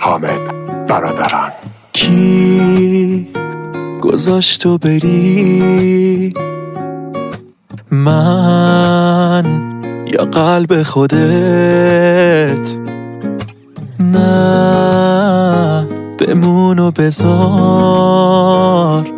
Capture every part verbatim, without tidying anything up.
حامد برادران. کی گذاشت تو بری؟ من یا قلب خودت؟ نه بمون و بذار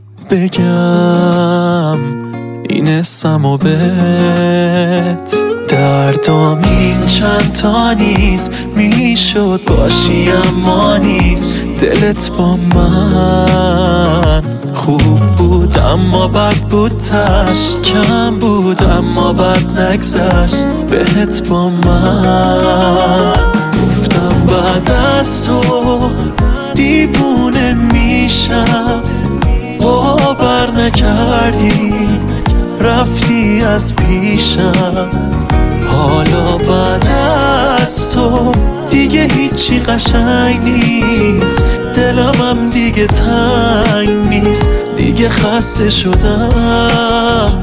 بگم این اسم و بهت. دردام این چند تا نیست، میشد باشی اما نیست. دلت با من خوب بود اما بد بود، تش کم بود اما بد نگذشت بهت با من. گفتم بعد از تو دیوونه میشم، باور نکردی رفتی از پیشم. حالا بعد از تو دیگه هیچی قشنگ نیست، دلمم دیگه تنگ نیست، دیگه خسته شدم.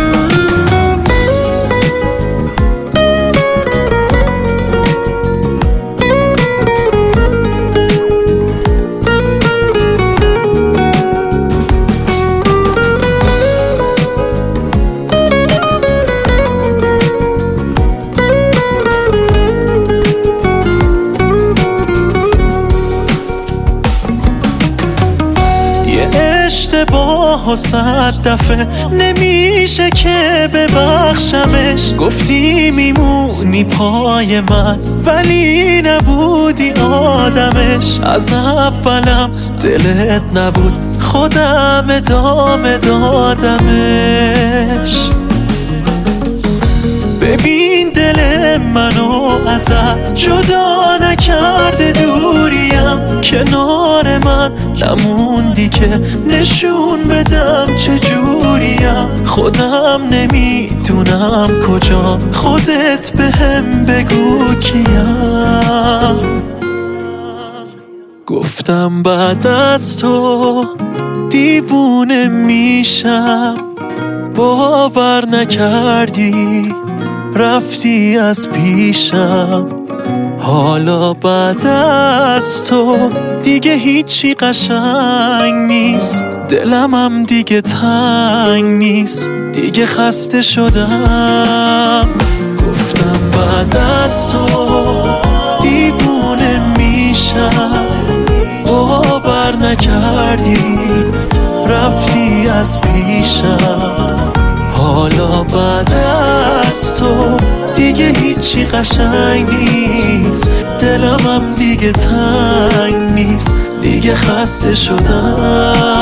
اشتباه و صد دفعه نمیشه که ببخشمش. گفتی میمونی پای من ولی نبودی آدمش. از اولم دلت نبود، خودم ادامه دادمش. ببین دل منو ازت جدا نکرده، دوریم کنار من نموندی که نشون بدم چجوریم. خودم نمیدونم کجا، خودت بهم بگو کیم. گفتم بعد از تو دیوونه میشم، باور نکردی رفتی از پیشم. حالا بعد از تو دیگه هیچی قشنگ نیست، دلمم دیگه تنگ نیست، دیگه خسته شدم. گفتم بعد از تو دیوونه میشم، باور نکردی رفتی از پیشم. حالا بعد از تو دیگه هیچی قشنگ نیست، دلمم دیگه تنگ نیست، دیگه خسته شدم.